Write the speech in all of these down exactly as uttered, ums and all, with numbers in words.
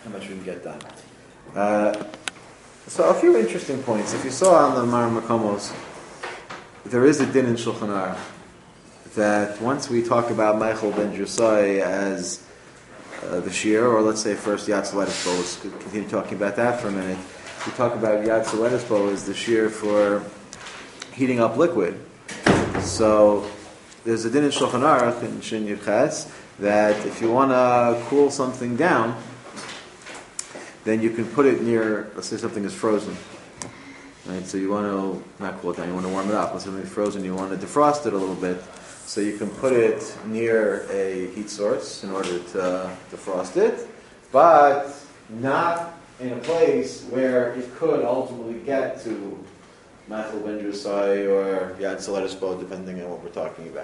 how much we can get done. Uh, so a few interesting points. If you saw on the Mar Makomos, there is a din in Shulchan Aruch that once we talk about Michael ben Drusai as uh, the shear, or let's say first Yad Soletis Bo, let's continue talking about that for a minute. We talk about Yad Soletis Bo as the shear for heating up liquid. So there's a din in Shulchan Aruch in Shin Yud Ches that if you want to cool something down, then you can put it near, let's say something is frozen. Right? So you want to, not cool it down, you want to warm it up. Let's say something's frozen, you want to defrost it a little bit. So you can put it near a heat source in order to defrost it, but not in a place where it could ultimately get to Machal ben Drusai or Yad Soletis Bo, depending on what we're talking about.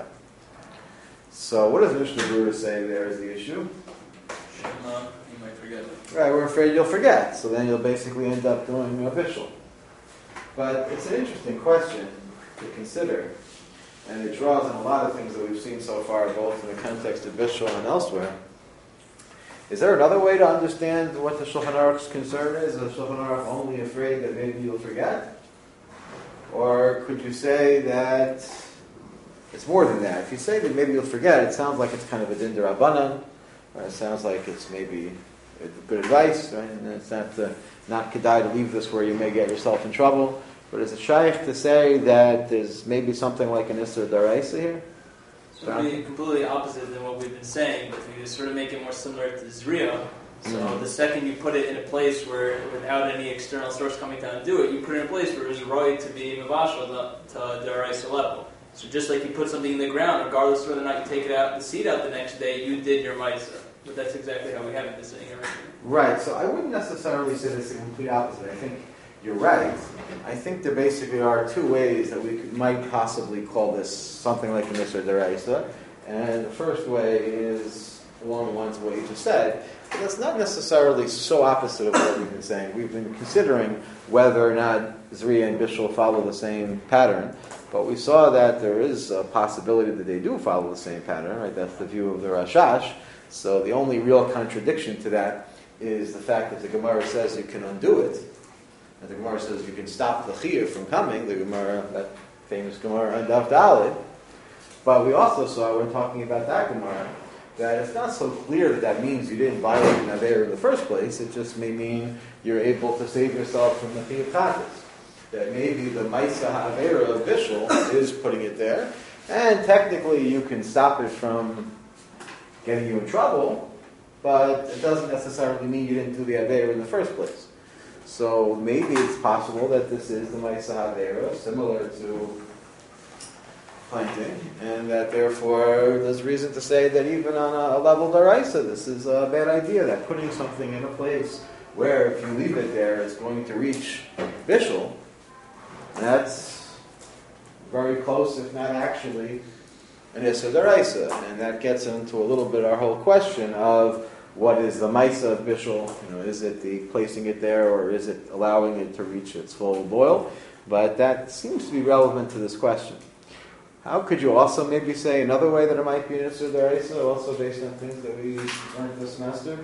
So what does Mishnah Berurah say there is the issue? Shema, you might forget it. Right, we're afraid you'll forget, so then you'll basically end up doing a bishul. But it's an interesting question to consider, and it draws on a lot of things that we've seen so far, both in the context of bishul and elsewhere. Is there another way to understand what the Shulchan Aruch's concern is? Is the Shulchan Aruch only afraid that maybe you'll forget? Or could you say that it's more than that? If you say that maybe you'll forget, it sounds like it's kind of a din d'Rabbanan, or it sounds like it's maybe good advice, right? And it's not uh, not kedai to leave this where you may get yourself in trouble. But is it shaykh to say that there's maybe something like an Isser D'Oraisa here? So it would be completely opposite than what we've been saying, but we sort of make it more similar to Zriya. So mm-hmm. the second you put it in a place where, without any external source coming down and do it, you put it in a place where it's right to be mavashal to, to D'Oraisa level. So just like you put something in the ground, regardless of whether or not you take it out, the seed out the next day, you did your Maisa. But that's exactly how we haven't been saying everything. Right, so I wouldn't necessarily say this is the complete opposite. I think you're right. I think there basically are two ways that we could, might possibly call this something like an Isser D'Oraisa. And the first way is along the lines of what you just said. But that's not necessarily so opposite of what we've been saying. We've been considering whether or not Zriya and Bishul follow the same pattern. But we saw that there is a possibility that they do follow the same pattern, right? That's the view of the Rashash. So the only real contradiction to that is the fact that the Gemara says you can undo it. And the Gemara says you can stop the Chiyuv from coming, the Gemara, that famous Gemara on Daf Daled. But we also saw, when talking about that Gemara, that it's not so clear that that means you didn't violate an Aveira in the first place. It just may mean you're able to save yourself from the Chiyuv Chatas. That maybe the Maisa HaAveira of Bishul is putting it there, and technically you can stop it from getting you in trouble, but it doesn't necessarily mean you didn't do the Aveira in the first place. So maybe it's possible that this is the Maisa HaAveira, similar to planting, and that therefore there's reason to say that even on a, a level d'Oraisa, this is a bad idea, that putting something in a place where if you leave it there, it's going to reach Bishul. That's very close, if not actually, an Isser D'Oraisa. And that gets into a little bit our whole question of what is the Maisa of Bishul. You know, is it the placing it there, or is it allowing it to reach its full boil? But that seems to be relevant to this question. How could you also maybe say another way that it might be an Isser D'Oraisa, also based on things that we learned this semester?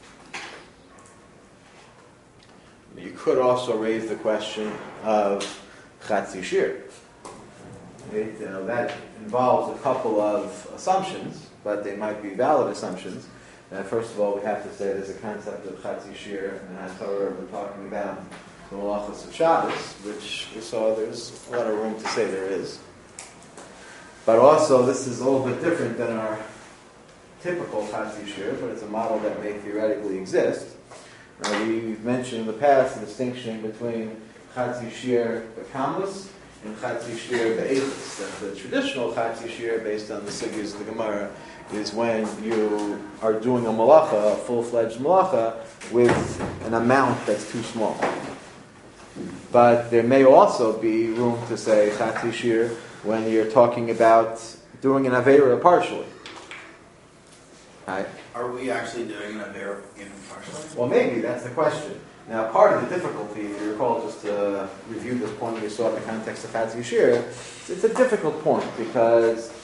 You could also raise the question of Chatzi Shir. Right? You know, that involves a couple of assumptions, but they might be valid assumptions. And first of all, we have to say there's a concept of Chatzi Shir and HaTorah we're talking about the Malachos of Shabbos, which we saw there's a lot of room to say there is. But also, this is a little bit different than our typical Chatzi Shir, but it's a model that may theoretically exist. Now, we've mentioned in the past the distinction between Chatzi Shir B'Kamus and Chatzi Shir B'Eichus. That the traditional Chatzi Shir, based on the Siggis of the Gemara, is when you are doing a malacha, a full-fledged malacha, with an amount that's too small. But there may also be room to say Chatzi Shir when you're talking about doing an Aveira partially. Right? Are we actually doing an Aveira in partially? Well, maybe, that's the question. Now, part of the difficulty, if you recall, just to review this point we saw in the context of Chatzi Shir, it's a difficult point because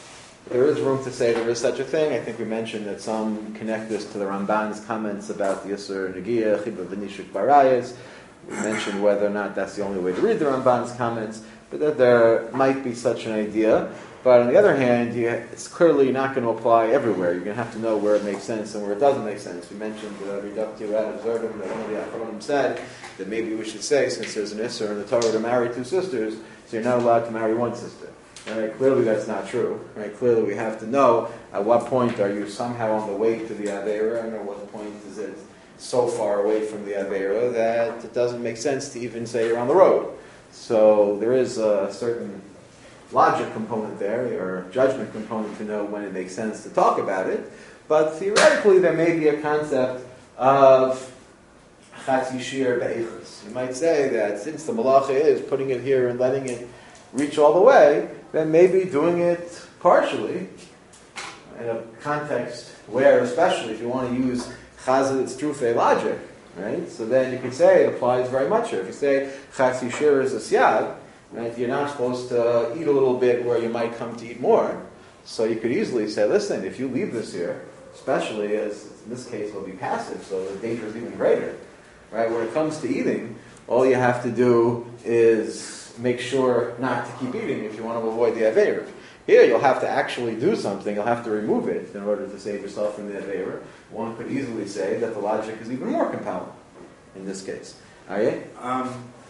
There is room to say there is such a thing. I think we mentioned that some connect this to the Ramban's comments about the Yisur Negiah, Chiba V'nishuk Barayas. We mentioned whether or not that's the only way to read the Ramban's comments, but that there might be such an idea. But on the other hand, you, it's clearly not going to apply everywhere. You're going to have to know where it makes sense and where it doesn't make sense. We mentioned the reductio ad absurdum that one of the Achronim said that maybe we should say, since there's an Isser in the Torah to marry two sisters, so you're not allowed to marry one sister. Right? Clearly that's not true. Right? Clearly we have to know at what point are you somehow on the way to the Aveira, and at what point is it so far away from the Aveira that it doesn't make sense to even say you're on the road. So there is a certain logic component there, or judgment component to know when it makes sense to talk about it. But theoretically, there may be a concept of chatzi shir be'echus. You might say that since the malacha is putting it here and letting it reach all the way, then maybe doing it partially in a context where, especially if you want to use chazal trufe logic, right? So then you could say it applies very much here. If you say chatzi shir is a siyag, right, you're not supposed to eat a little bit where you might come to eat more. So you could easily say, listen, if you leave this here, especially as in this case will be passive, so the danger is even greater. Right? When it comes to eating, all you have to do is make sure not to keep eating if you want to avoid the Aveira. Here you'll have to actually do something, you'll have to remove it in order to save yourself from the Aveira. One could easily say that the logic is even more compelling in this case. Are you? Um,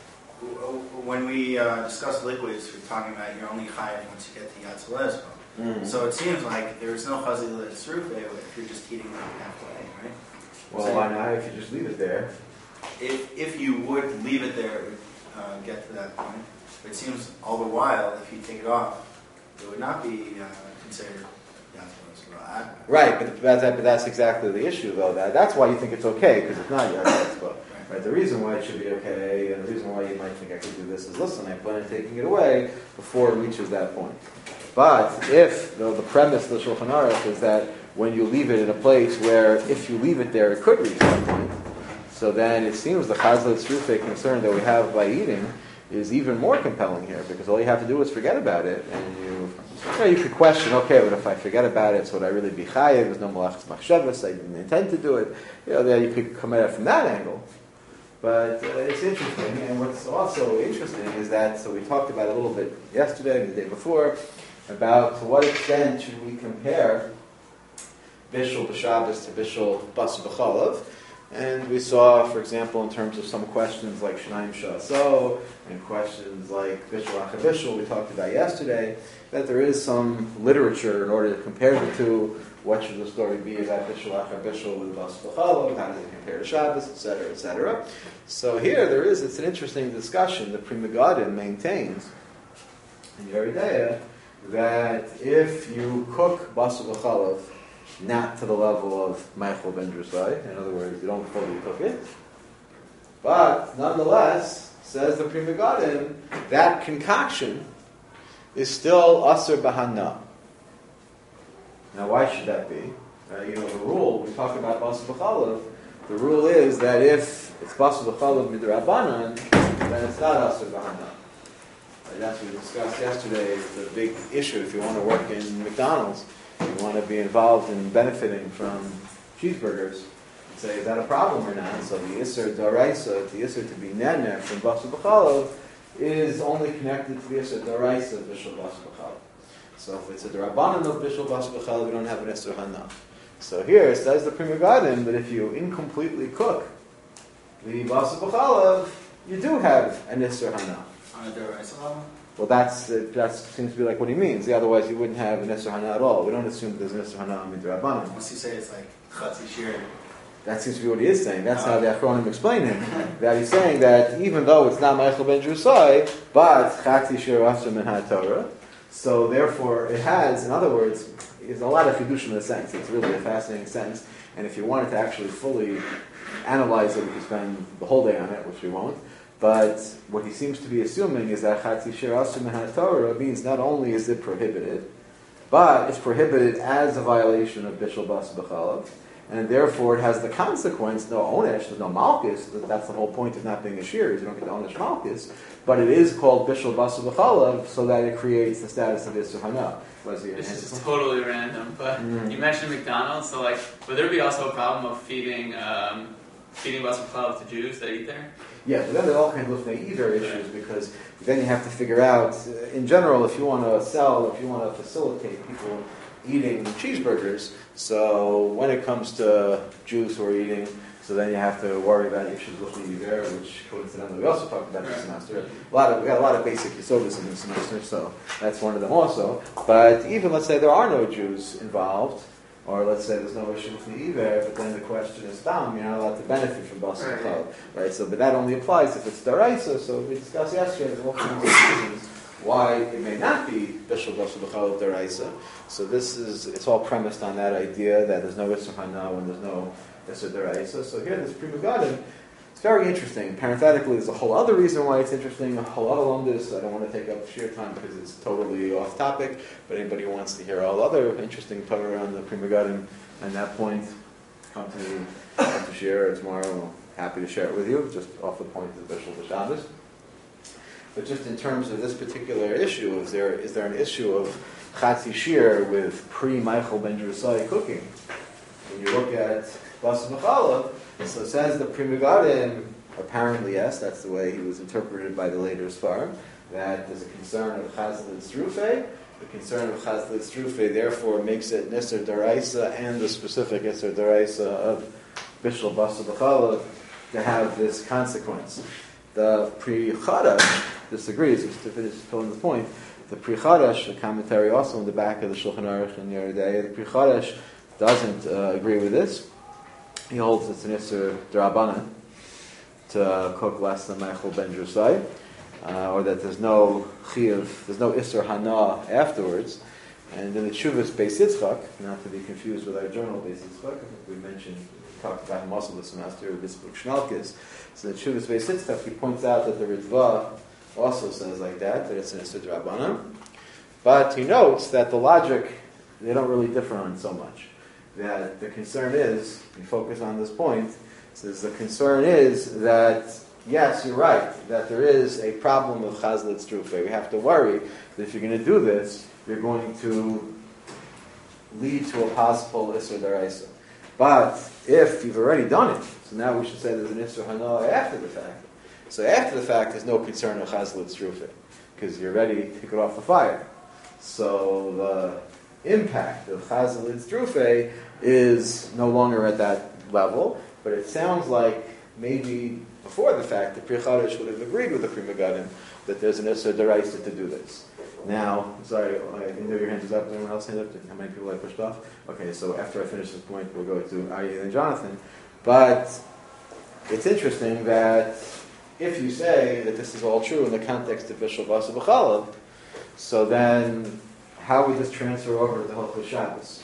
When we uh, discuss liquids, we're talking about you're only chayav once you get to Yatzel Espo. Mm-hmm. So it seems like there is no chazil tzrufe if you're just heating them halfway, right? Well, So why not if you just leave it there? If if you would leave it there, it would uh, get to that point. But it seems all the while, if you take it off, it would not be uh, considered Yatzel Espo. Right, but that's, but that's exactly the issue, though. That, that's why you think it's okay, because it's not Yatzel Espo. Right, the reason why it should be okay, and the reason why you might think I could do this is, listen, I plan on taking it away before it reaches that point. But if, though the premise of the Shulchan Aruch is that when you leave it in a place where if you leave it there, it could reach that point, so then it seems the Chazal Tzrufe concern that we have by eating is even more compelling here, because all you have to do is forget about it, and you, you know, you could question, okay, but if I forget about it, so would I really be chayav? There's no malachas machshavas, I didn't intend to do it. You know, then you could come at it from that angle. But uh, it's interesting, and what's also interesting is that, so we talked about a little bit yesterday and the day before, about to what extent should we compare Bishul B'Shabbos to Bishul Bas B'Chalav. And we saw, for example, in terms of some questions like Shnaim Sha'aso, and questions like Bishul Acha Bishul we talked about yesterday, that there is some literature in order to compare the two. What should the story be about Bishul Acha Bishul with Bas B'Chalav? How does it compare to Shabbos, et cetera, et cetera. So here there is, it's an interesting discussion. The Pri Megadim maintains in Yeridea that if you cook Bas B'Chalav not to the level of Meichel ben Drusai, in other words, you don't fully cook it, but nonetheless, says the Pri Megadim, that concoction is still Asur B'Hana. Now, why should that be? Uh, you know, the rule, we talk about Bas B'Chalav, the rule is that if it's Bas B'Chalav Midrabanan, then it's not Asur B'Hana. Right, that's what we discussed yesterday. It's a big issue. If you want to work in McDonald's, you want to be involved in benefiting from cheeseburgers, say, is that a problem or not? So the Isser Daraisa, the Isser to be Neneh from Bas B'Chalav, is only connected to the Isser Daraisa of Bishul Bas B'Chalav. So if it's a Darabanan of Bishul Bas B'Chalav, we don't have an Isser Hana. So here it says the Pri Megadim that if you incompletely cook the Bas B'Chalav, you do have an Isser Hana. On a Daraisa level? Well, that's uh, that seems to be like what he means. Otherwise, you wouldn't have an Isser Hana at all. We don't assume that there's an Isser Hana on Midrabanan. Unless you say it's like Chatzi Shir. That seems to be what he is saying. That's how the Achronim explain him. That he's saying that even though it's not Meichel ben Drusai, but Chatzi Shir Asur Min HaTorah, so therefore it has, in other words, there's a lot of fiducium in the sentence. It's really a fascinating sentence. And if you wanted to actually fully analyze it, we could spend the whole day on it, which we won't. But what he seems to be assuming is that Chatzi Shir Asur Min HaTorah means not only is it prohibited, but it's prohibited as a violation of Bishul Bas B'Chalav. and therefore it has the consequence, no onesh, there's no malchus, that's the whole point of not being a shear, is you don't get the onesh malchus, but it is called bishul basar b'chalav, so that it creates the status of Isser Hana. This is totally random, but Mm. you mentioned McDonald's, so like, would there be also a problem of feeding um, feeding basar b'chalav to Jews that eat there? Yeah, but then there are all kinds of either issues, because then you have to figure out, uh, in general, if you want to sell, if you want to facilitate people eating cheeseburgers, so when it comes to Jews who are eating, so then you have to worry about issues with the either, which coincidentally we also talked about this semester. A lot of, we got a lot of basic yesodis in this semester, so that's one of them also. But even let's say there are no Jews involved, or let's say there's no issue with the either, but then the question is, Dam, you're not allowed to benefit from basar b'chalav, right? So, but that only applies if it's daraisa. So we discussed yesterday there's all kinds of reasons why it may not be bishul basar b'chalav daraisa. So this is, it's all premised on that idea that there's no Isser Hana when there's no Isser daraisa. So here, this Pri Megadim, it's very interesting. Parenthetically, there's a whole other reason why it's interesting, a whole other on this. I don't want to take up sheer time because it's totally off topic, but anybody who wants to hear all other interesting Torah on the Pri Megadim and that point, come to me after share or tomorrow. I'm happy to share it with you, just off the point of the Bishul B'Shabbos. But just in terms of this particular issue, is there is there an issue of Chatzi Shir with pre-Michael Ben Drusai cooking? When you look at Basar B'chalav, so it says the Pri Megadim, apparently yes, that's the way he was interpreted by the later Sfarim, that there's a concern of Chazal Tzrufei. The concern of Chazal Tzrufei therefore makes it Nisr Daraisa and the specific Nisr Daraisa of Bishul Basar B'chalav to have this consequence. The Pri Chadash disagrees, just to finish filling the point. The Pri Chadash, the commentary also in the back of the Shulchan Aruch in Yoreh De'ah, the Pri Chadash doesn't uh, agree with this. He holds it's an Isser D'Rabbanan to cook less than Michael Ben Drusai, uh, or that there's no Chiyuv, there's no Isser Hana afterwards. And in the Tshuvas Beis Yitzchak, not to be confused with our journal Beis Yitzchak, I think we mentioned, we talked about him also this semester, with this book Shnalkis. So the Tshuvas Beis Yitzchak, he points out that the Ritva also says like that, that it's an Isser D'Rabbanan. But he notes that the logic, they don't really differ on so much. That the concern is, you focus on this point, says the concern is that, yes, you're right, that there is a problem of Chazal Tzrufei. We have to worry that if you're going to do this, you're going to lead to a possible Isser Daraisa. But if you've already done it, so now we should say there's an Isser Hana after the fact. So after the fact, there's no concern of Chazal Tzrufei, because you're ready to take it off the fire. So the impact of Chazal Tzrufei is no longer at that level, but it sounds like maybe before the fact the Pri Chadash would have agreed with the Pri Megadim that there's an Isser Daraisa to do this. Now, sorry, I think your hand is up. Does anyone else hand up? How many people I pushed off? Okay, so after I finish this point, we'll go to Aryeh and Jonathan. But it's interesting that if you say that this is all true in the context of Bishul Basar B'chalav, so then how would this transfer over to Hilchos Shabbos?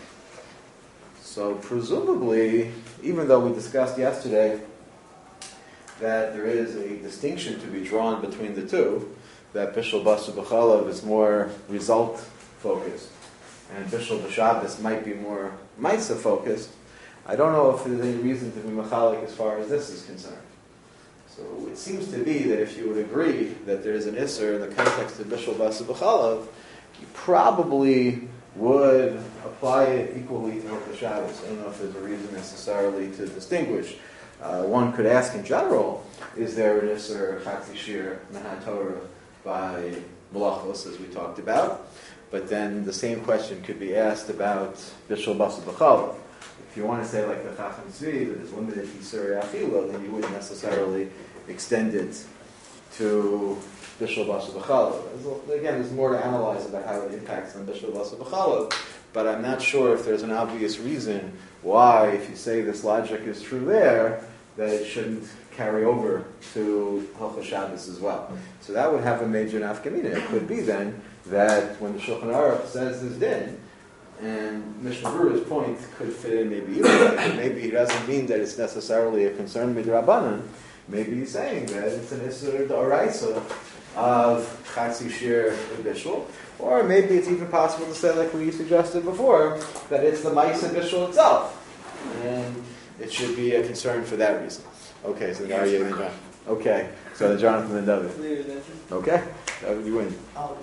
So presumably, even though we discussed yesterday that there is a distinction to be drawn between the two, that Bishul Basar B'chalav is more result focused, and Bishul B'Shabbos might be more Maisa focused, I don't know if there's any reason to be machalik as far as this is concerned. So it seems to be that if you would agree that there is an Isser in the context of Bishul Basar B'chalav, you probably would apply it equally to Hilchos Shabbos. I don't know if there's a reason necessarily to distinguish. Uh, one could ask in general, is there an Isser Chatzi Shir Mehat Torah by Malachos, as we talked about? But then the same question could be asked about Bishul Basar B'chalav. If you want to say like the Chacham Tzvi, that is limited to Yisur Achila, then you wouldn't necessarily extend it to Bishul Basar B'chalav. Again, there's more to analyze about how it impacts on Bishul Basar B'chalav, but I'm not sure if there's an obvious reason why, if you say this logic is true there, that it shouldn't carry over to Hilchos Shabbos as well. So that would have a major nafkamina. It could be then that when the Shulchan Aruch says this din, and Mishnah Berurah's point could fit in maybe either way. Maybe he doesn't mean that it's necessarily a concern with Rabbanan. Maybe he's saying that it's an Isser D'Oraisa of Chatzi Shir Bishul. Or maybe it's even possible to say, like we suggested before, that it's the Ma'aseh Bishul itself. and it should be a concern for that reason. Okay, so now you John. Okay, so Jonathan and David. Okay, David, you win.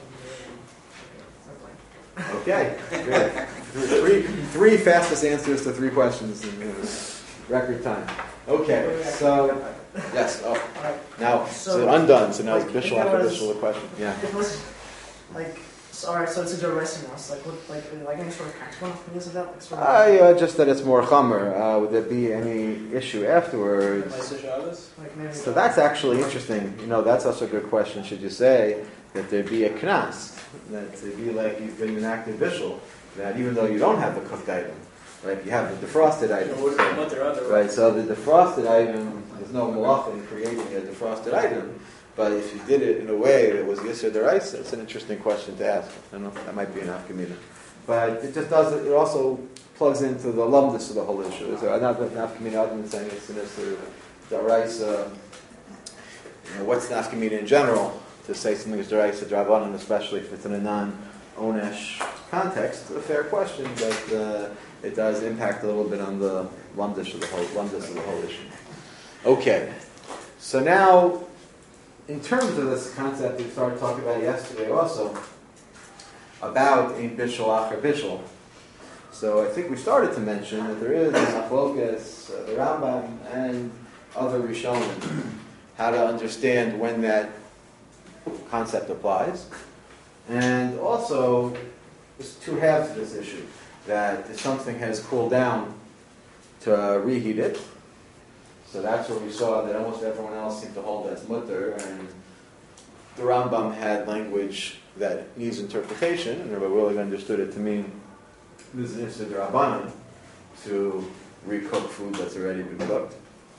Okay, good. Three, three fastest answers to three questions in you know, record time. Okay, so yes. Oh, now so, so undone. So now like, it's Bishul after was, Bishul the question. Yeah. If it was like, so, all right, so it's a derisive now. So like, what, like, like any sort of practical things of that? Like, sort of uh, yeah, just that it's more chamer. Uh, would there be any issue afterwards? Like maybe So that's actually interesting. You know, that's also a good question. Should you say that there be a knas? That it be like you've been an active bishul, that even though you don't have the cooked item, right? You have the defrosted item. So, right, so the defrosted item, there's no malacha in creating a defrosted item, but if you did it in a way that was yisur deraisa, it's an interesting question to ask. I don't know if that might be an afkamina. But it just does, it also plugs into the lumdus of the whole issue. So another afkamina other than saying it's an yisur deraisa, you know, what's an afkamina in general? To say something is deraisa drabanan, especially if it's in a non-onesh context, it's a fair question, but uh, it does impact a little bit on the lumdish of the whole lumdish of the whole issue. Okay, so now in terms of this concept we started talking about yesterday, also about ein bishul acher bishul. So I think we started to mention that there is machlokas, uh, the Rambam, and other Rishonim, how to understand when that concept applies, and also there's two halves to this issue. That if something has cooled down, to uh, reheat it. So that's where we saw that almost everyone else seemed to hold that's mutter, and the Rambam had language that needs interpretation, and Rabbi Willig understood it to mean this is an issur d'Rabbanan to recook food that's already been cooked.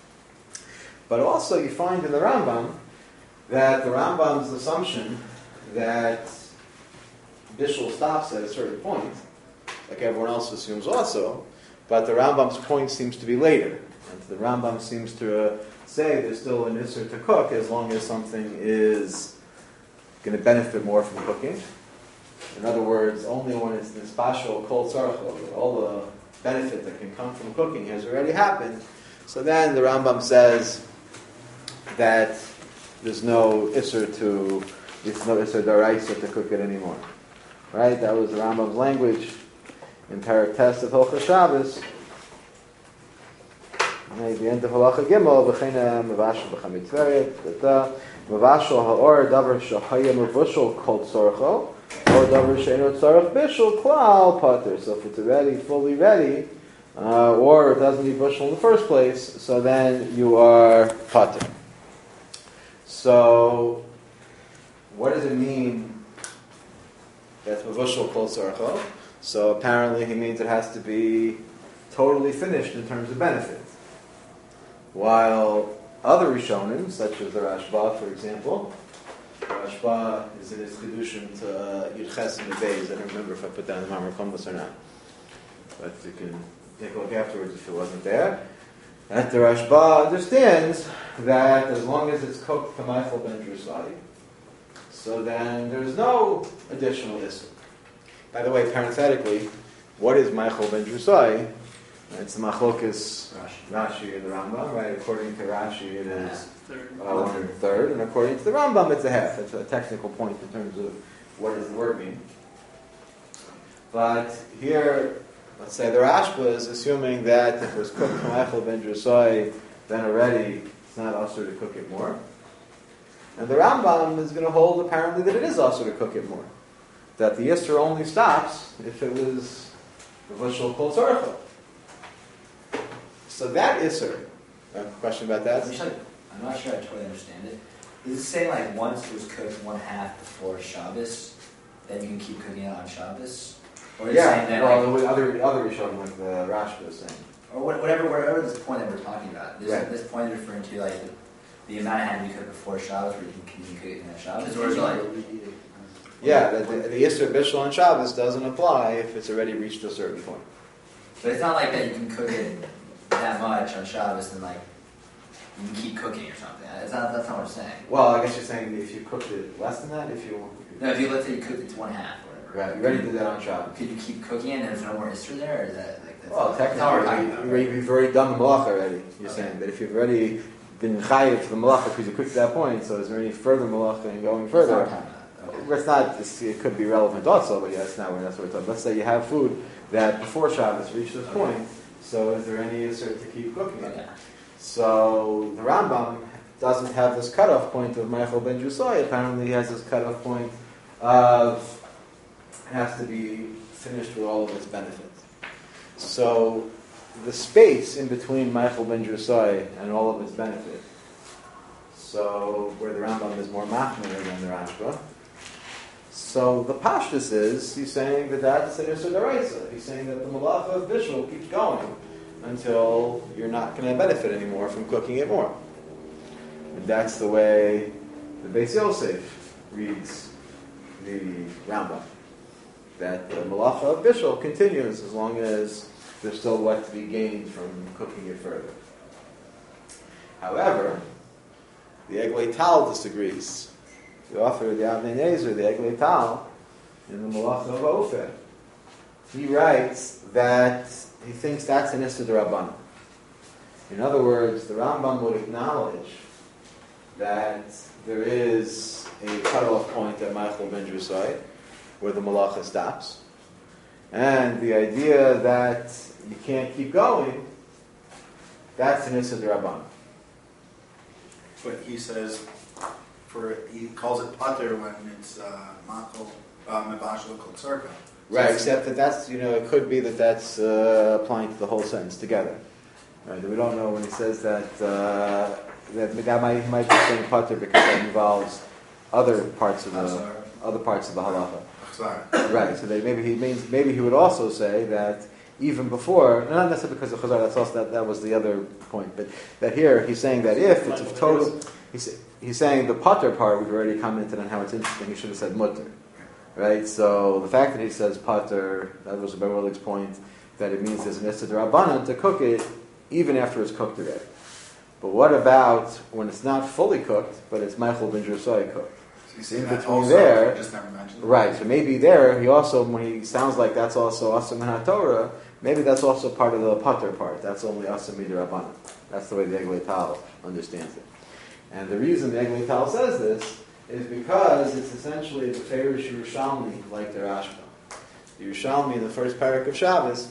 But also you find in the Rambam that the Rambam's assumption that bishul stops at a certain point, like everyone else assumes also, but the Rambam's point seems to be later. And the Rambam seems to uh, say there's still an issur to cook as long as something is going to benefit more from cooking. In other words, only when it's nispashal kol tzarcho, all the benefit that can come from cooking has already happened. So then the Rambam says that there's no issur to, it's no issur daraisa to cook it anymore. Right? That was the Rambam's language in Parak Test of Hilchos Shabbos. At the end of Halacha Gimel, v'cheina mevashal b'chamid tveret, da mevashal ha'or davar shahaya mevushal kol tzorcho, or davar she'eno tzorach bishul klal pater. So if it's already fully ready, uh, or it doesn't need bushel in the first place, so then you are pater. So, what does it mean that's mevushal kol tzorcho? So apparently he means it has to be totally finished in terms of benefit. While other Rishonim, such as the Rashba, for example, Rashba is in his Chidushim to uh, Yud Ches and the Beis. I don't remember if I put down the Mamar Kombos or not. But you can take a look afterwards if it wasn't there. That the Rashba understands that as long as it's cooked K'maychel ben Drusai, so then there's no additional issur. By the way, parenthetically, what is Maichel ben Drusai? It's the Machlokas Rashi and the Rambam, right? According to Rashi, it is uh, one and a third, and according to the Rambam, it's a half. It's a technical point in terms of what does the word mean. But here, let's say the Rashba is assuming that if it was cooked Maichel ben Drusai, then already it's not usher to cook it more. And the Rambam is going to hold apparently that it is usher to cook it more. That the issur only stops if it was mevushal kol tzorcho. So that issur, a question about that? I'm, sure, I'm not sure I totally understand it. Is it saying like once it was cooked one half before Shabbos, then you can keep cooking it on Shabbos? Or is it saying yeah, that well, like, the other other Rishonim, like the Rashba is saying. or whatever, whatever this point that we're talking about. This, Right. this point is referring to like the, the amount of ham you cook before Shabbos, where you can continue cooking it on Shabbos, or is it like Yeah, the, the, the issur bishul on Shabbos doesn't apply if it's already reached a certain point. But it's not like that you can cook it that much on Shabbos and like you can keep cooking or something. It's not, that's not what I'm saying. Well, I guess you're saying if you cooked it less than that, if you... No, if you let's say you cooked it to one half or whatever. Right, you already did that on Shabbos. Could you keep cooking it and there's no more issur there, or is that like That's Well, not- that's not what we're talking technically, about, you- right? you've already done the malacha already. You're Okay. saying that if you've already been chayiv to the malacha because you quick to that point, so is there any further malacha and going That's not what further? we're talking about. Okay. It's not. It's, it could be relevant also, but yeah, that's not. That's what we're talking. Let's say you have food that before Shabbos reached this Okay. point. So is there any issur to keep cooking it? Okay. So the Rambam doesn't have this cutoff point of Michael ben Jusai. Apparently, he has this cutoff point of it has to be finished with all of its benefits. So the space in between Michael ben Jusai and all of its benefit. So where the Rambam is more machmir than the Rashba. So the pashtus is he's saying that that's an issur deraisa. He's saying that the malacha of bishul keeps going until you're not going to benefit anymore from cooking it more. And that's the way the Beis Yosef reads the Rambam. That the malacha of bishul continues as long as there's still what to be gained from cooking it further. However, the Eglei Tal disagrees. The author of the Avnei Nezer, the Eglei Tal, in the Malacha of Ofer, he writes that he thinks that's an Issa D'Rabbanan. In other words, the Rambam would acknowledge that there is a cutoff point at Michael ben Jusai, where the Malacha stops, and the idea that you can't keep going, that's an Issa D'Rabbanan. But he says, for he calls it pater when it's uh, machol, uh, mebashel kol tzarka. Right, except that that's, you know, it could be that that's uh, applying to the whole sentence together. Right, we don't know when he says that, uh, that, that might, he might be saying pater because that involves other parts of the, other parts of the halacha. Chazar. Right, so that maybe he means, maybe he would also say that even before, not necessarily because of Chazar, that's also, that, that was the other point, but that here he's saying that if it's a total, he's, he's saying the pater part, we've already commented on how it's interesting, he should have said mutter. Right, so the fact that he says pater, that was Beverly's point, that it means there's an Issa D'Rabbanan to cook it even after it's cooked already. But what about when it's not fully cooked, but it's Michael ben Jusai cooked? So you see In that between also, there- I just never mentioned. Right, so maybe there, he also, when he sounds like that's also Asam and HaTorah, maybe that's also part of the pater part. That's only Asam Midrabanan. That's the way the Eglei Tal understands it. And the reason the Eglei Tal says this is because it's essentially the Ferish Yerushalmi, like the Rashba. The Yerushalmi in the first parak of Shabbos,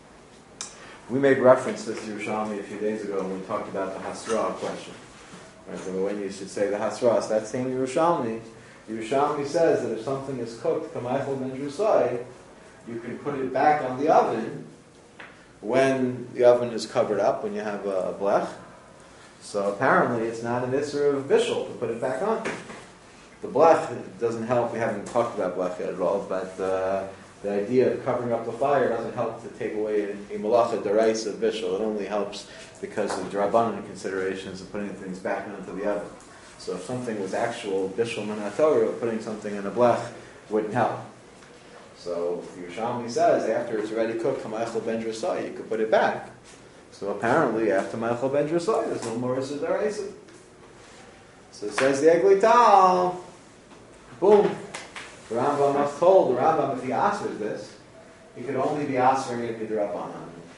we made reference to this Yerushalmi a few days ago when we talked about the Hasra question. Right, so when you should say the Hasra, so that same Yerushalmi, Yerushalmi says that if something is cooked, Kamaichel ben Jusai, you can put it back on the oven when the oven is covered up, when you have a, a blech. So apparently it's not an issur of bishul to put it back on. The blech doesn't help. We haven't talked about blech yet at all, but uh, the idea of covering up the fire doesn't help to take away a malacha deraisa of bishul. It only helps because of D'Rabbanan considerations of putting things back into the oven. So if something was actual bishul min haTorah, putting something in a blech wouldn't help. So Yerushalmi says after it's already cooked, Michael ben Jusai, you could put it back. So apparently after Michael ben Jusai, there's no more Issa D'Oraisa. So it says the Eglei Tal. Boom. The Rambam must told the Rambam if he answers this, he could only be answering it with D'Rabbanan.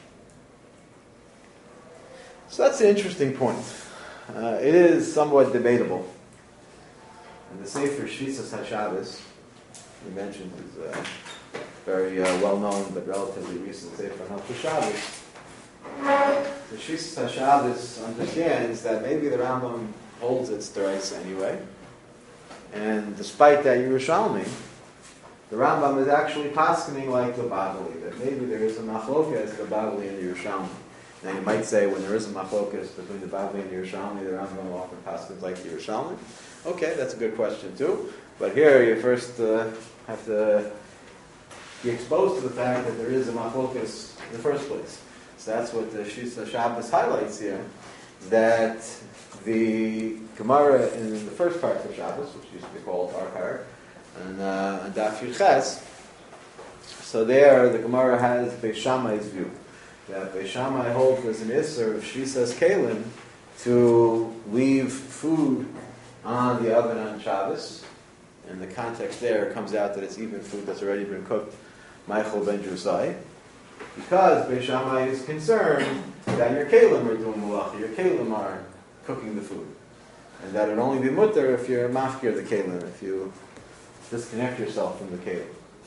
So that's an interesting point. Uh, it is somewhat debatable. And the Sefer Shvisas HaShabbos, we mentioned, is uh, very uh, well-known but relatively recent Sefer on Hilchos Shabbos. The Shvisas HaShabbos understands that maybe the Rambam holds its deraisa anyway, and despite that Yerushalmi, the Rambam is actually paskening like the Bavli, that maybe there is a machlokas, the Bavli and the Yerushalmi. Now you might say when there is a machlokas between the Bavli and the Yerushalmi, the Rambam often paskens like the Yerushalmi. Okay, that's a good question too. But here you first uh, have to be exposed to the fact that there is a machlokas in the first place. So that's what the Shisa Shabbos highlights here, that the Gemara in the first part of Shabbos, which used to be called our parak, and uh, Daf Yud Ches, so there the Gemara has Beis Shammai's view, that Beis Shammai holds as an Isser of Shvisas Kalim to leave food on the oven on Shabbos. In the context there, it comes out that it's even food that's already been cooked, Michael ben Jusai. Because Beis Shammai is concerned that your kalim are doing malacha, your kalim are cooking the food. And that it only be mutter if you're mafkir the kalim, if you disconnect yourself from the kalim.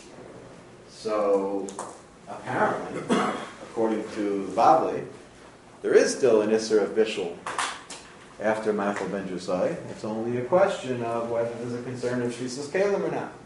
So, apparently, according to the Bavli, there is still an Isser of Bishul after Machal ben Jusai. It's only a question of whether there's a concern of Shisas Kalim or not.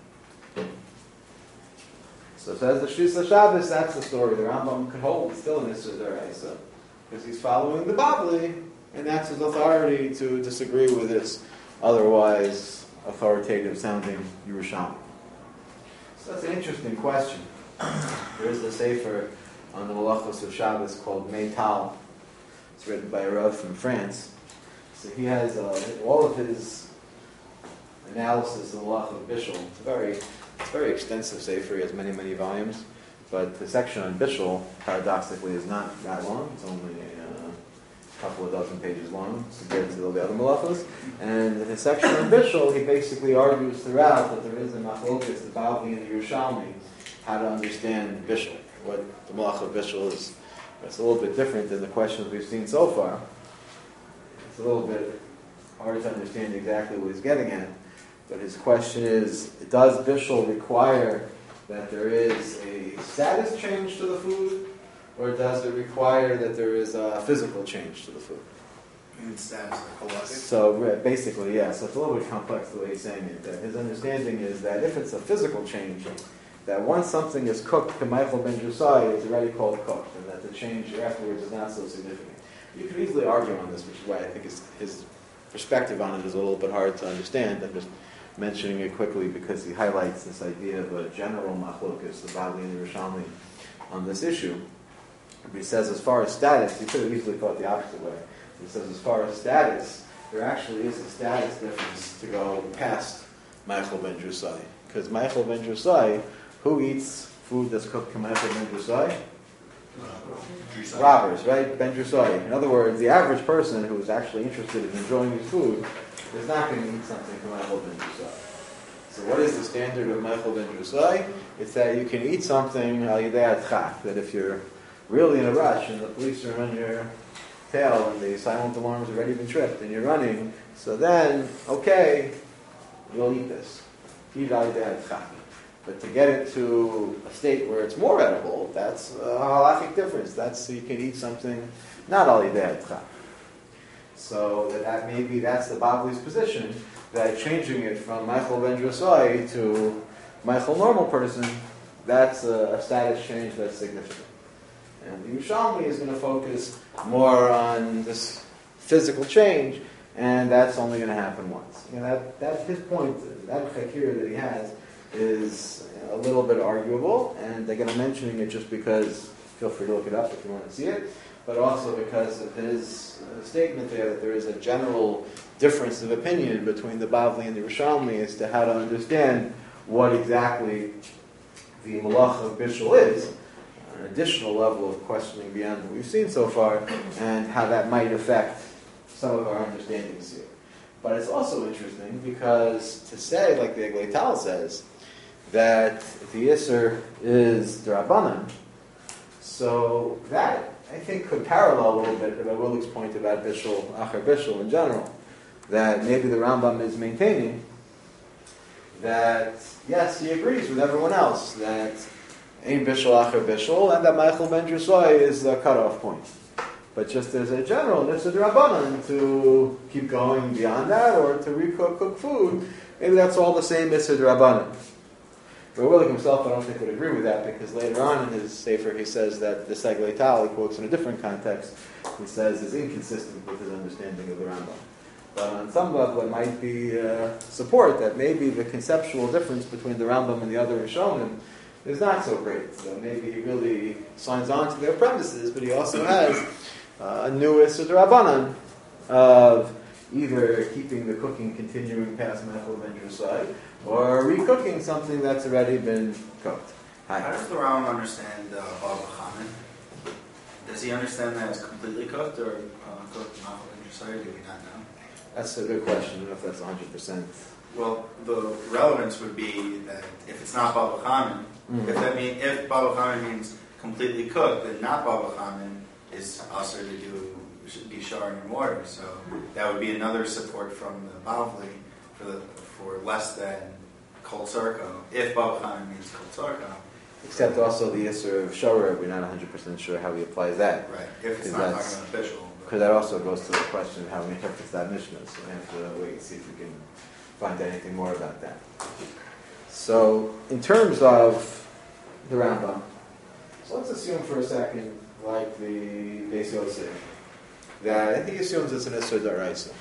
So says the Shisas Shabbos, that's the story. The Rambam could hold still an Isser Deraisa, because he's following the Bavli, and that's his authority to disagree with this otherwise authoritative sounding Yerushalmi. So that's an interesting question. There is a sefer on the Malachos of Shabbos called Meital. It's written by a Rav from France. So he has uh, all of his analysis of the Malach of Bishul. It's a very, it's a very extensive sefer. He has many, many volumes. But the section on Bishul, paradoxically, is not that long. It's only uh, a couple of dozen pages long compared to all the other Malachos. And in his section on Bishul, he basically argues throughout that there is a Machlokes, the Bavli and the Yerushalmi, how to understand Bishul. What the Malach of Bishul is. It's a little bit different than the questions we've seen so far. It's a little bit hard to understand exactly what he's getting at. But his question is, does Bishul require that there is a status change to the food, or does it require that there is a physical change to the food? In status, like halachic? So basically, yeah. So it's a little bit complex the way he's saying it. That his understanding is that if it's a physical change, that once something is cooked, K'maychel ben Jusai, it's already called cooked, and that the change afterwards is not so significant. You could easily argue on this, which is why I think his, his perspective on it is a little bit hard to understand. I'm just mentioning it quickly because he highlights this idea of a general machlokas, the Bavli and the Yerushalmi, on this issue. But he says as far as status, he could have easily thought the opposite way. He says as far as status, there actually is a status difference to go past Ma'achel ben Jusai. Because Ma'achel ben Jusai, who eats food that's cooked Ma'achel ben Jusai? Robbers, right? Ben Jusai. In other words, the average person who is actually interested in enjoying his food is not going to eat something from Ma'achel ben Jusai. So what is the standard of Ma'achel ben Jusai? It's that you can eat something al yidei atchak, that if you're really in a rush and the police are on your tail and the silent alarms have already been tripped and you're running, so then, okay, you'll eat this. Eat al yidei atchak. But to get it to a state where it's more edible, that's a halachic difference. That's you can eat something not al yidei atchak. So that, that maybe that's the Bavli's position, that changing it from Ma'achel ben Jusai to Ma'achel normal person, that's a, a status change that's significant. And the Yerushalmi is going to focus more on this physical change, and that's only going to happen once. You know, that, that's his point. That chakir that he has is a little bit arguable, and again, I'm mentioning it just because, feel free to look it up if you want to see it, but also because of his uh, statement there that there is a general difference of opinion between the Bavli and the Yerushalmi as to how to understand what exactly the Malach of Bishul is, an additional level of questioning beyond what we've seen so far, and how that might affect some of our understandings here. But it's also interesting because to say, like the Eglei Tal says, that the Isser is D'Rabbanan, so that, I think, could parallel a little bit about Willig's point about Bishul, Acher Bishul in general, that maybe the Rambam is maintaining that, yes, he agrees with everyone else, that Ein Bishul, Acher Bishul, and that Ma'achel ben Jusai is the cutoff point. But just as a general, it's a D'Rabbanan to keep going beyond that, or to recook cook food, maybe that's all the same as a D'Rabbanan. But Willig himself, I don't think, would agree with that, because later on in his Sefer he says that the Eglei Tal, he quotes in a different context, he says is inconsistent with his understanding of the Rambam. But on some level it might be uh, support that maybe the conceptual difference between the Rambam and the other Rishonim is not so great. So maybe he really signs on to their premises, but he also has uh, a new Issur D'Rabbanan of either keeping the cooking continuing past Ma'achel ben Jusai, or recooking something that's already been cooked. Hi. How does the Rambam understand uh, Bava Chamin? Does he understand that it's completely cooked, or uh, cooked Ma'achel ben Jusai? Do we not know? That's a good question. I don't know if that's one hundred percent. Well, the relevance would be that if it's not Bava Chamin, Mm. if that mean if Bava Chamin means completely cooked, then not bava chamin is also to do should be showered in water. So that would be another support from the Bavli for the for less than kol tzarko. If bava chamin means kol tzarko, Except also the issue of shower, we're not one hundred percent sure how he applies that. right? If it's Because not that's- talking about official. Because that also goes to the question of how we interpret that Mishnah. So we have to wait and see if we can find anything more about that. So, in terms of the Rambam, so let's assume for a second, like the Beis Yosef, that I think he assumes it's an Isser Daraisa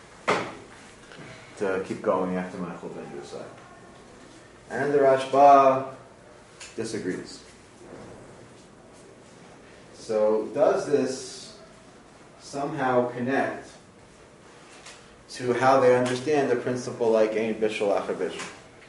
to keep going after Ma'achal Ben Yosai. And the Rashba disagrees. So, does this somehow connect to how they understand the principle like Ein Bishul Acher Bishul?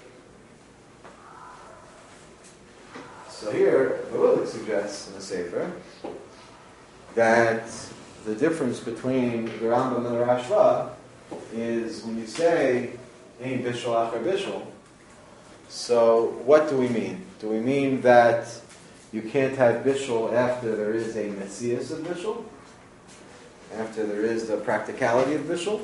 So here, Baruch suggests in the Sefer that the difference between the Rambam and the Rashba is when you say Ein Bishul Acher Bishul, so what do we mean? Do we mean that you can't have Bishul after there is a Metzias of Bishul? After there is the practicality of Bishul?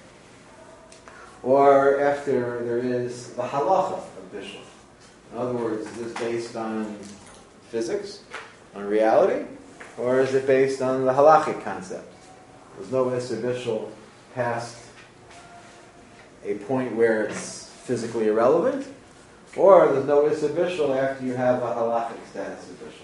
Or after there is the halacha of Bishul? In other words, is this based on physics, on reality, or is it based on the halachic concept? There's no Isser Bishul past a point where it's physically irrelevant, or there's no Isser Bishul after you have a halachic status of Bishul.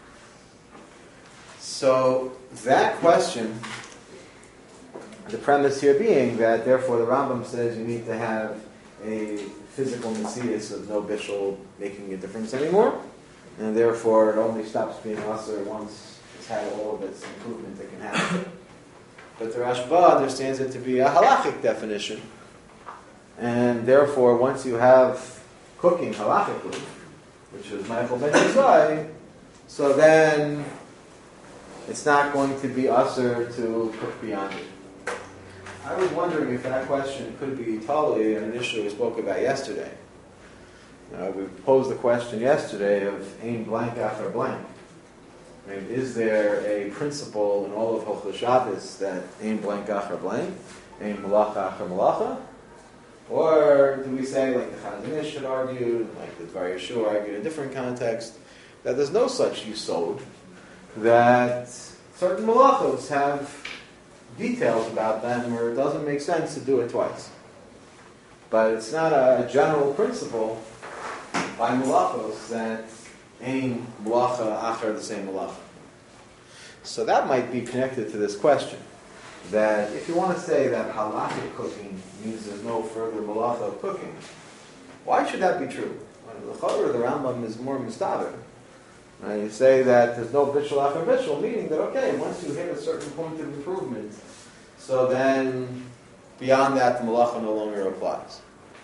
So that question, the premise here being that therefore the Rambam says you need to have a physical Messias of no Bishul making a difference anymore, and therefore it only stops being Asr once it's had all of its improvement that can happen. But the Rashba understands it to be a halachic definition, and therefore once you have cooking halachically, which is Michael Ben Yisai, so then it's not going to be Asr to cook beyond it. I was wondering if that question could be totally an issue we spoke about yesterday. Uh, we posed the question yesterday of Ein blank after blank. I mean, is there a principle in all of Hilchos Shabbos that Ein blank after blank, Ein malacha after malacha? Or do we say, like the Chazon Ish had argued, like the Dvar Yeshua argued in a different context, that there's no such yisod, that certain malachos have details about them where it doesn't make sense to do it twice. But it's not a general principle by malachos that ein malacha achar the same malacha. So that might be connected to this question. That if you want to say that halakhic cooking means there's no further malacha of cooking, why should that be true? The Chorah, the Rambam is more mistaber. Uh, you say that there's no bishul after bishul, meaning that, okay, once you hit a certain point of improvement, so then beyond that the malacha no longer applies.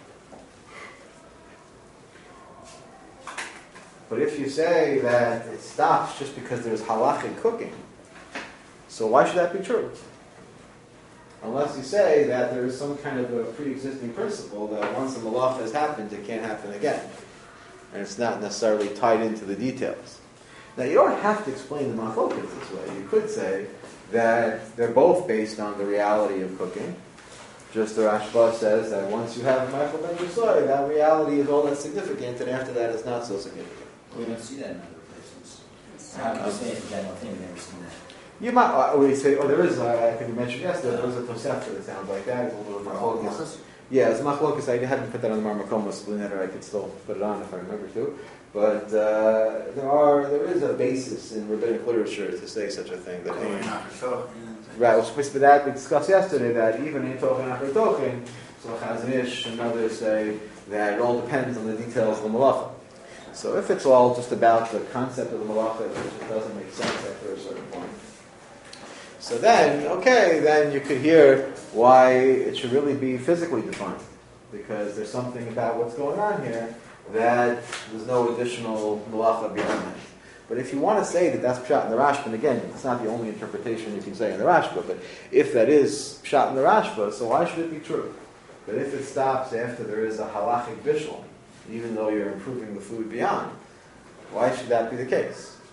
But if you say that it stops just because there's halachic cooking, so why should that be true? Unless you say that there is some kind of a pre-existing principle that once a malacha has happened, it can't happen again. And it's not necessarily tied into the details. Now, you don't have to explain the machlokas this way. You could say that they're both based on the reality of cooking. Just the Rashba says that once you have Michael Ben Yisai, that reality is all that's significant, and after that, it's not so significant. We don't see that in other places. I'm just saying it's a general thing, we've never seen that. You might, uh, we say, oh, there is, uh, I think you mentioned yesterday, there was a Tosefta that sounds like that. It's a little machlokas. Yeah, it's machlokas. I hadn't put that on the Marmakomos Blunetter. I could still put it on if I remember to. But uh, there are, there is a basis in rabbinic literature to say such a thing. That right, well, but that we discussed yesterday that even in Tochen after Tochen, so Chazon Ish and others say that it all depends on the details of the malacha. So if it's all just about the concept of the malacha, it just doesn't make sense after a certain point. So then, okay, then you could hear why it should really be physically defined. Because there's something about what's going on here that there's no additional malacha beyond that. But if you want to say that that's pshat in the Rashba, and again, it's not the only interpretation you can say in the Rashba, but if that is pshat in the Rashba, so why should it be true? But if it stops after there is a halachic bishul, even though you're improving the food beyond, why should that be the case?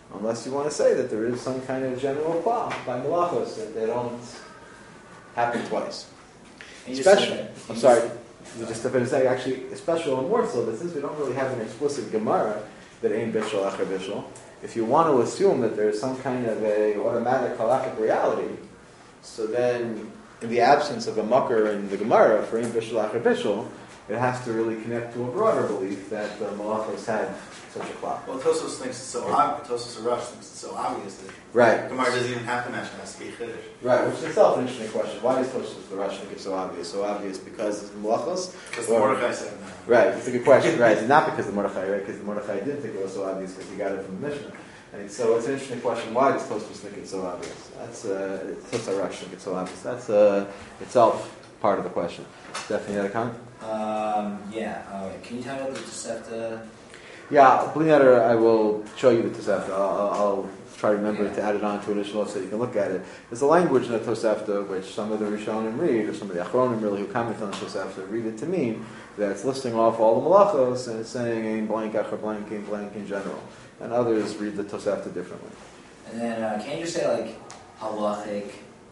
unless you want to say that there is some kind of general law by malachos that they don't happen twice. And you just Especially, said- I'm you sorry, just- you just to finish saying, actually, especially or more so, that since we don't really have an explicit Gemara that ain't bishul acher bishul, if you want to assume that there's some kind of a automatic halachic reality, so then in the absence of a mucker in the Gemara for ain't bishul acher bishul, it has to really connect to a broader belief that the malachos have such a clock. Well, Tosos thinks it's so obvious. Tosos or Rush thinks it's so obvious that Right. Gemara doesn't even have to mention it. It has to be Chiddush. Right, which is itself an interesting question. Why does Toshos the Rush think it's so obvious? So obvious because it's malachos? Because Or- Mordechai said no. Right, it's a good question. Right, it's not because the Mordechai, right? Because the Mordechai didn't think it was so obvious because he got it from the Mishnah. And so it's an interesting question. Why does Tosfos think it's so obvious? That's uh, Tosfos Rush think it's so obvious. That's uh, itself part of the question. Stephanie, had a comment? Um, yeah. Uh, wait, can you tell me about the Tosefta? Yeah, Blineder, I will show you the Tosefta. I'll, I'll, I'll try to remember to add it on to initial so you can look at it. There's a language in the Tosefta which some of the Rishonim read, or some of the Achronim really who comment on the Tosefta read it to mean that it's listing off all the malachos and it's saying ain't blank, acher blank, ain't blank in general. And others read the Tosefta differently. And then, uh, can you just say like halachic,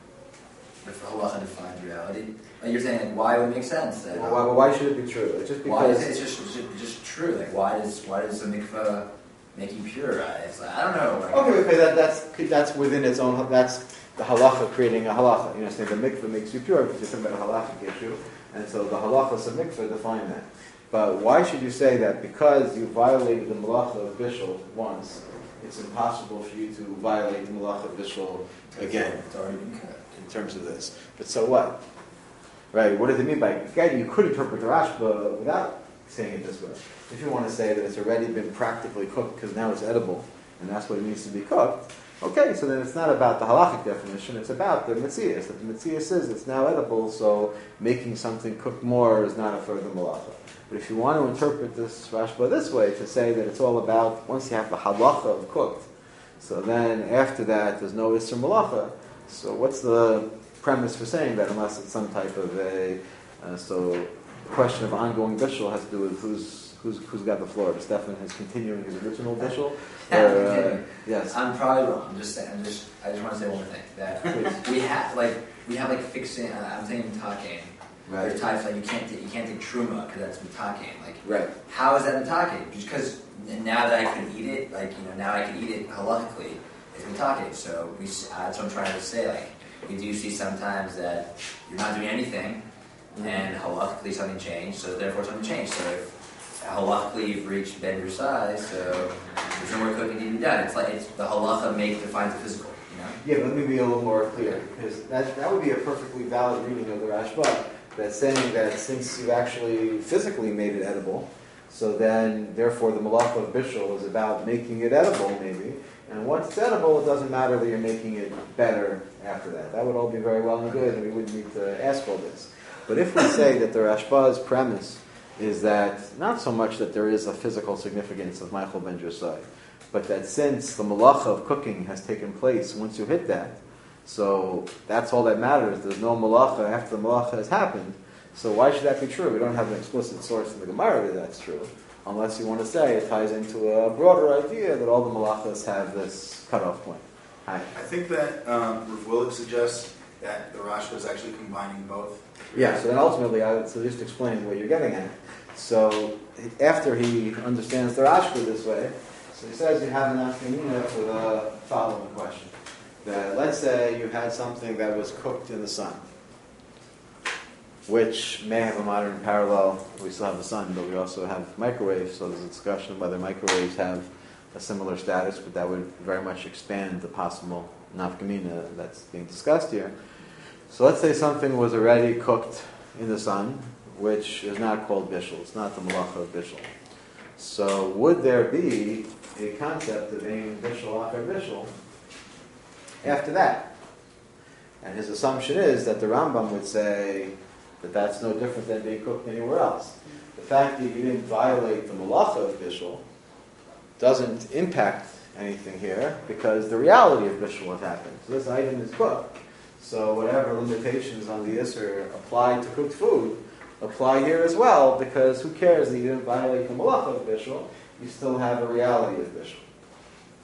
if halacha defines reality? Like you're saying, like, why would it make sense that? Well, why, why should it be true? It's just Why is because. it just, just just true? Like why does why does the mikveh make you pure? Right? It's like, I don't know. Like, Okay, okay, that, that's that's within its own. That's the halacha creating a halacha. You know, saying the mikveh makes you pure because you're talking about a halachic issue, and so the halachas of mikveh define that. But why should you say that because you violated the malacha of bishul once, it's impossible for you to violate the malacha of bishul again It's already been cut. in terms of this? But so what? Right? What does it mean by again? You could interpret the Rashba without saying it this way. If you want to say that it's already been practically cooked because now it's edible, and that's what it means to be cooked. Okay, so then it's not about the halachic definition, it's about the Metzias. That the Metzias says it's now edible, so making something cook more is not a further malacha. But if you want to interpret this Rashba this way, to say that it's all about, once you have the halacha of cooked, so then after that there's no Isser malacha, so what's the premise for saying that unless it's some type of a, uh, so the question of ongoing bishul has to do with who's who's who's got the floor. If Stefan is continuing his original bishul, Yeah, or, uh, continuing. yes. I'm probably wrong. I'm just saying. I'm just. I just want to say one thing that we have like we have like fixing. Uh, I'm saying mitakein. Right. There's times like you can't take, you can't take truma because that's mitakein. Like Right. how is that mitakein? Just because now that I can eat it, like you know now I can eat it halachically, it's mitakein. So we. s- Uh, that's what I'm trying to say. Like we do see sometimes that you're not doing anything, and halachically something changed. So therefore something changed. So if halachically you've reached bed your size, so there's no more cooking to be done. It's like it's the halacha make defines the physical, you know? Yeah, but let me be a little more clear, because that, that would be a perfectly valid reading of the Rashba, that's saying that since you've actually physically made it edible, so then, therefore, the malacha of bishul is about making it edible, maybe, and once it's edible, it doesn't matter that you're making it better after that. That would all be very well and good, and we wouldn't need to ask all this. But if we say that the Rashba's premise is that, not so much that there is a physical significance of Michael ben Josai, but that since the malacha of cooking has taken place once you hit that, so that's all that matters. There's no malacha after the malacha has happened. So why should that be true? We don't have an explicit source in the Gemara that that's true, unless you want to say it ties into a broader idea that all the malachas have this cutoff point. Hi. I think that um, Rav Willig suggests that the Rashba is actually combining both. Yeah, so then ultimately, I would so just explain what you're getting at. So after he understands the Rashba this way, so he says you have an afkamina for the following question. That let's say you had something that was cooked in the sun, which may have a modern parallel. We still have the sun, but we also have microwaves, so there's a discussion of whether microwaves have a similar status, but that would very much expand the possible nafkamina that's being discussed here. So let's say something was already cooked in the sun, which is not called bishul. It's not the malacha of bishul. So would there be a concept of ein bishul acher bishul after that? And his assumption is that the Rambam would say that that's no different than being cooked anywhere else. The fact that you didn't violate the malacha of bishul doesn't impact anything here because the reality of bishul has happened. So this item is cooked. So whatever limitations on the Isser apply to cooked food apply here as well, because who cares that you didn't violate the malacha of bishul? You still have a reality of bishul.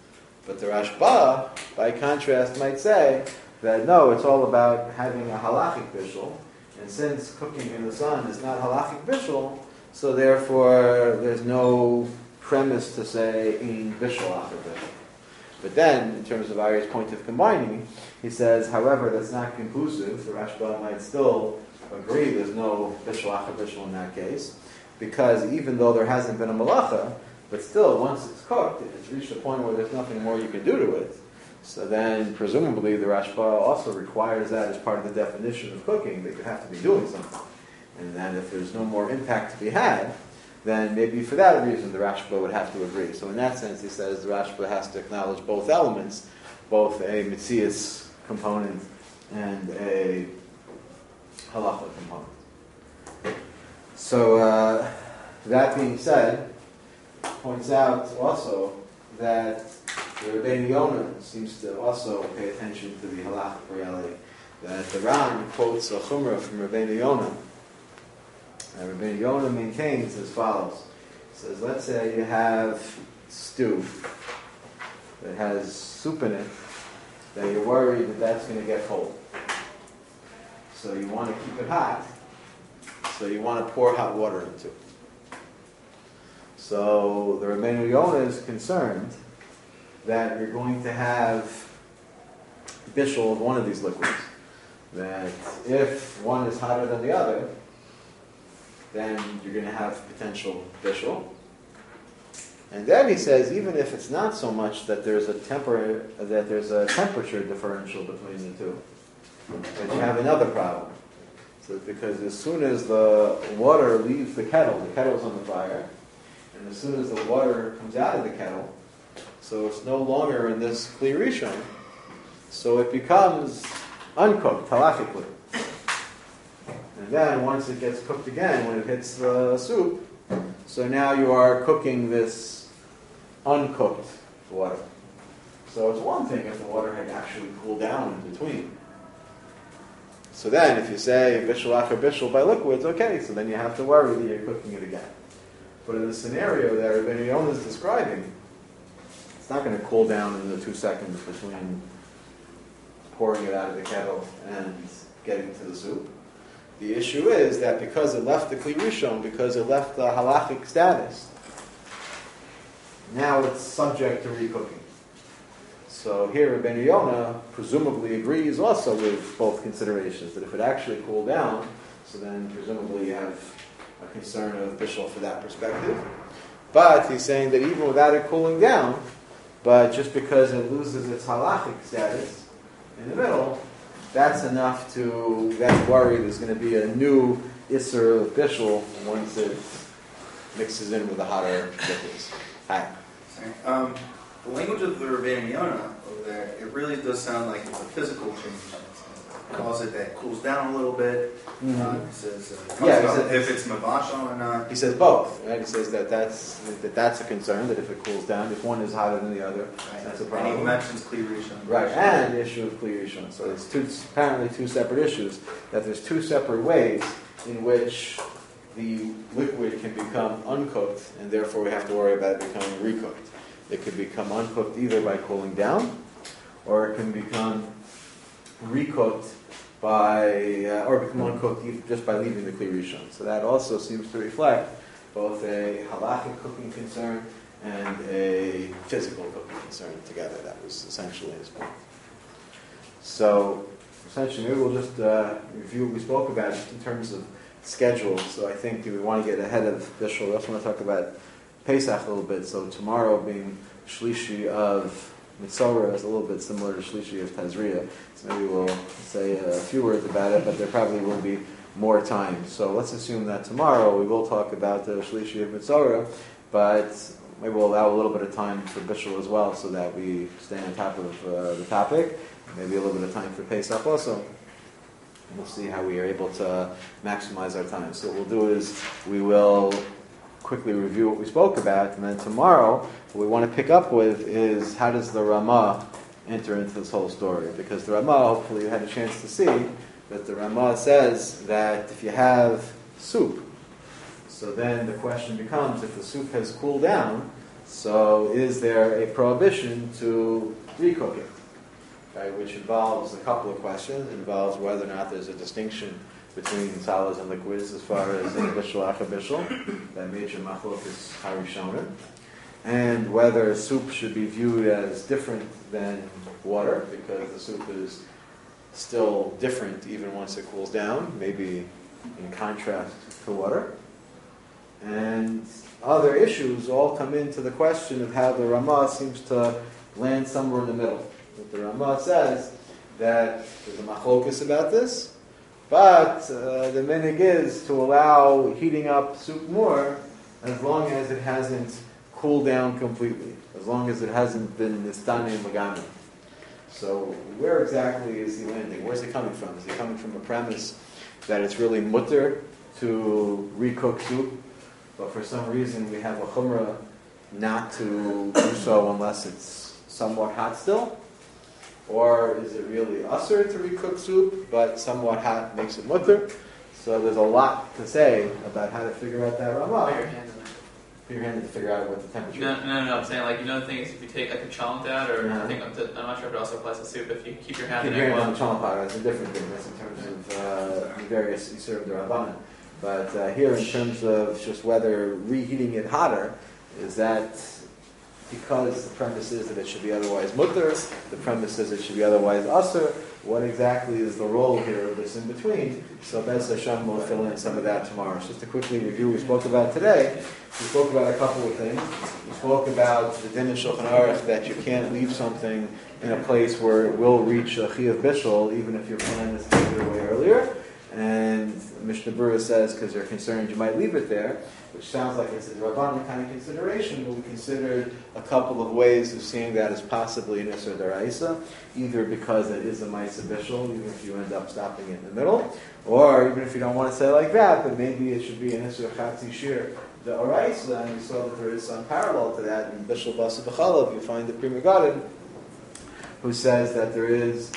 But the Rashba, by contrast, might say that no, it's all about having a halachic bishul, and since cooking in the sun is not halachic bishul, so therefore there's no premise to say in bishul acher bishul. But then, in terms of Aryeh's point of combining, he says, however, that's not conclusive. The Rashba might still agree there's no bishul acher bishul in that case, because even though there hasn't been a malacha, but still, once it's cooked, if it's reached a point where there's nothing more you can do to it, so then presumably the Rashba also requires that as part of the definition of cooking, that you have to be doing something. And then if there's no more impact to be had, then maybe for that reason the Rashba would have to agree. So in that sense, he says the Rashba has to acknowledge both elements, both a Metzias component and a halacha component. So uh, that being said, points out also that the Rebbeinu Yonah seems to also pay attention to the halachic reality. That the Ran quotes a chumrah from Rebbeinu Yonah. And Rebbeinu Yonah maintains as follows. He says, let's say you have stew that has soup in it, that you're worried that that's going to get cold. So you want to keep it hot, so you want to pour hot water into it. So the Rebbeinu Yonah is concerned that you're going to have bishul of one of these liquids. That if one is hotter than the other, then you're going to have potential bishul. And then he says, even if it's not so much that there's a temper, that there's a temperature differential between the two, then you have another problem. So because as soon as the water leaves the kettle, the kettle's on the fire, and as soon as the water comes out of the kettle, so it's no longer in this Kli Rishon, so it becomes uncooked, halachically. And then once it gets cooked again, when it hits the soup, so now you are cooking this uncooked water. So it's one thing if the water had actually cooled down in between. So then if you say bishul acher bishul by liquids, okay, so then you have to worry that you're cooking it again. But in the scenario that Rebbeinu Yonah is describing, it's not going to cool down in the two seconds between pouring it out of the kettle and getting to the soup. The issue is that because it left the Kli Rishon, because it left the halachic status, now it's subject to recooking. So here Rebbeinu Yonah presumably agrees also with both considerations, that if it actually cooled down, so then presumably you have a concern of bishul for that perspective. But he's saying that even without it cooling down, but just because it loses its halachic status in the middle, that's enough to, that's worried there's going to be a new Isser of bishul once it mixes in with the hotter liquids. Hi. Sorry. Um, the language of the Rebbeinu Yonah over there, it really does sound like it's a physical change. It calls it that it cools down a little bit. Mm-hmm. Uh, it says uh, it Yeah, talks he about says- if it's mavashal or not. He says both, right? He says that that's, that that's a concern, that if it cools down, if one is hotter than the other, Right. that's a And problem. he mentions Kli Rishon. Right, and the issue of Kli Rishon. So it's two, apparently two separate issues, that there's two separate ways in which the liquid can become uncooked, and therefore we have to worry about it becoming recooked. It could become uncooked either by cooling down, or it can become recooked by, uh, or become uncooked e- just by leaving the Kli Rishon. So that also seems to reflect both a halachic cooking concern and a physical cooking concern together. That was essentially his point. So essentially, maybe we'll just uh, review what we spoke about just in terms of schedule. So I think we want to get ahead of Bishul. We also want to talk about Pesach a little bit. So tomorrow being Shlishi of Mitzorah is a little bit similar to Shlishi of Tazria. So maybe we'll say a few words about it, but there probably will be more time. So let's assume that tomorrow we will talk about the Shlishi of Mitzorah, but maybe we'll allow a little bit of time for Bishul as well so that we stay on top of uh, the topic. Maybe a little bit of time for Pesach also. And we'll see how we are able to maximize our time. So what we'll do is we will quickly review what we spoke about, and then tomorrow what we want to pick up with is how does the Ramah enter into this whole story? Because the Ramah, hopefully you had a chance to see, that the Ramah says that if you have soup, so then the question becomes, if the soup has cooled down, So is there a prohibition to recook it? Right, which involves a couple of questions. It involves whether or not there's a distinction between solids and liquids as far as in bishul acher bishul, that major machlokas harishonim, and whether soup should be viewed as different than water, because the soup is still different even once it cools down, maybe in contrast to water. And other issues all come into the question of how the Ramah seems to land somewhere in the middle. But the Ramah says that there's a machlokas about this, but uh, the minig is to allow heating up soup more as long as it hasn't cooled down completely, as long as it hasn't been nistani and magami. So where exactly is he landing? Where's he coming from? Is he coming from a premise that it's really mutter to recook soup, but for some reason we have a chumrah not to do so unless it's somewhat hot still? Or is it really usher to recook soup, but somewhat hot makes it mutter? So there's a lot to say about how to figure out that Put ramah. your hand on it. Put your hand to figure out what the temperature No, is. no, no, no. I'm saying like you know the thing is if you take like a chalent out, or Uh-huh. I think I'm, t- I'm not sure if it also applies to soup. If you keep your hand Keep in your it, hand on well, the challah, that's a different thing. That's in terms of uh, the various Yisur of the Rabbanan. But uh, here, in terms of just whether reheating it hotter, is that because the premise is that it should be otherwise mutter, the premise is it should be otherwise asur, what exactly is the role here of this in between? So Bez Hashem will fill in some of that tomorrow. So just to quickly review, we spoke about today. We spoke about a couple of things. We spoke about the din of Shulchan Aruch that you can't leave something in a place where it will reach a chi of bishul, even if your plan is to take it away earlier. And Mishnah Berurah says, because they're concerned you might leave it there, which sounds like it's a Rabbanan kind of consideration, but we considered a couple of ways of seeing that as possibly an Isser Daraisa, either because it is a Maisa Bishul, even if you end up stopping it in the middle, or even if you don't want to say it like that, but maybe it should be an Isser Chatzi Shir the Araisa, and we saw that there is some parallel to that in Bishul Basa B'chalav. You find the Pri Megadim, who says that there is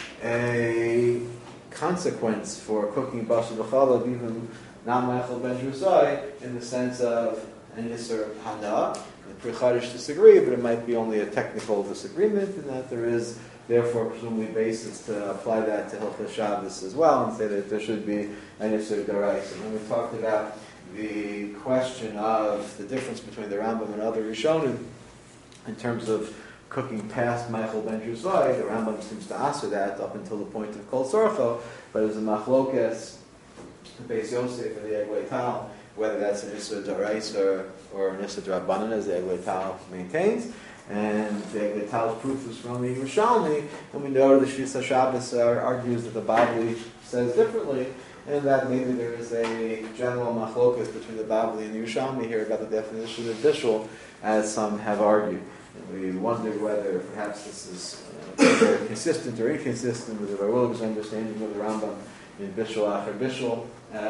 a consequence for cooking Basa B'chalav, even Nam Meichel Ben Drusai, in the sense of an Isser Hana. The Pri Chadish disagree, but it might be only a technical disagreement, and that there is therefore presumably basis to apply that to Hilchos Shabbos as well, and say that there should be an Isser Daraisa. And then we talked about the question of the difference between the Rambam and other Rishonim in terms of cooking past Meichel Ben Drusai. The Rambam seems to answer that up until the point of Kol Sorcho, but it was a machlokes, the Beis Yosef and the Eglei Tal, whether that's an Issa D'Oraisa or an Issa D'Rabbanan, as the Eglei Tal maintains. And the Eglei Tal's proof is from the Yerushalmi, and we know the Shvis HaShabbos argues that the Bavli says differently, and that maybe there is a general machlokas between the Bavli and the Yerushalmi here about the definition of bishul, as some have argued. And we wondered whether perhaps this is uh, consistent or inconsistent with the Rav understanding of the Rambam in bishul acher bishul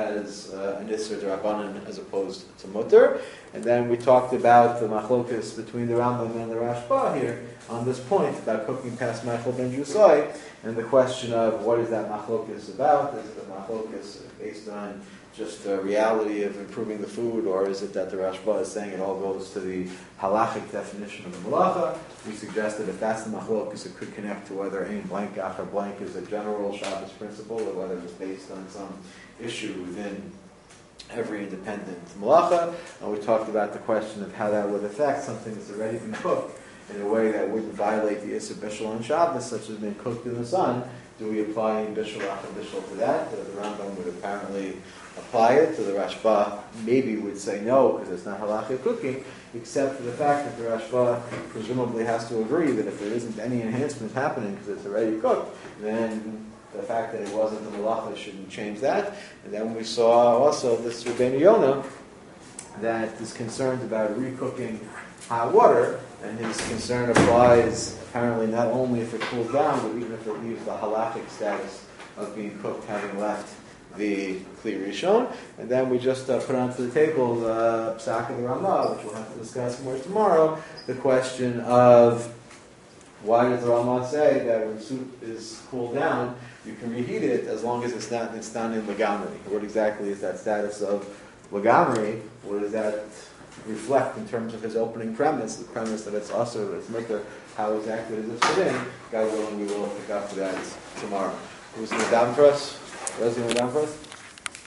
as uh, an Isser D'Rabbanan as opposed to mutter. And then we talked about the machlokas between the Rambam and the Rashba here on this point about cooking past Meichel Ben Drusai, and the question of what is that machlokas about? Is it a machlokas based on just the reality of improving the food, or is it that the Rashba is saying it all goes to the halachic definition of the malacha? We suggested if that's the machlokas, it could connect to whether ein blank acher blank is a general Shabbos principle, or whether it's based on some issue within every independent malacha. And we talked about the question of how that would affect something that's already been cooked in a way that wouldn't violate the Issa Bishul on Shabbos, such as being cooked in the sun. Do we apply Bishul after Bishul to that? The Rambam would apparently apply it. So the Rashba maybe would say no, because it's not halachic cooking, except for the fact that the Rashba presumably has to agree that if there isn't any enhancement happening because it's already cooked, then the fact that it wasn't the malacha shouldn't change that. And then we saw also this Rabbeinu Yonah that is concerned about recooking hot water, and his concern applies apparently not only if it cools down, but even if it leaves the halachic status of being cooked, having left the Kli Rishon. And then we just uh, put onto the table the Psak of the Ramah, which we'll have to discuss more tomorrow, the question of why does the Ramah say that when soup is cooled down, you can reheat it as long as it's not Nistan in Lagamri? What exactly is that status of Lagamri? What does that reflect in terms of his opening premise, the premise that it's usher, that it's mutter, how exactly does it fit in? God willing, we will pick up to that tomorrow. Who's going to down for us? Who's going to down for us?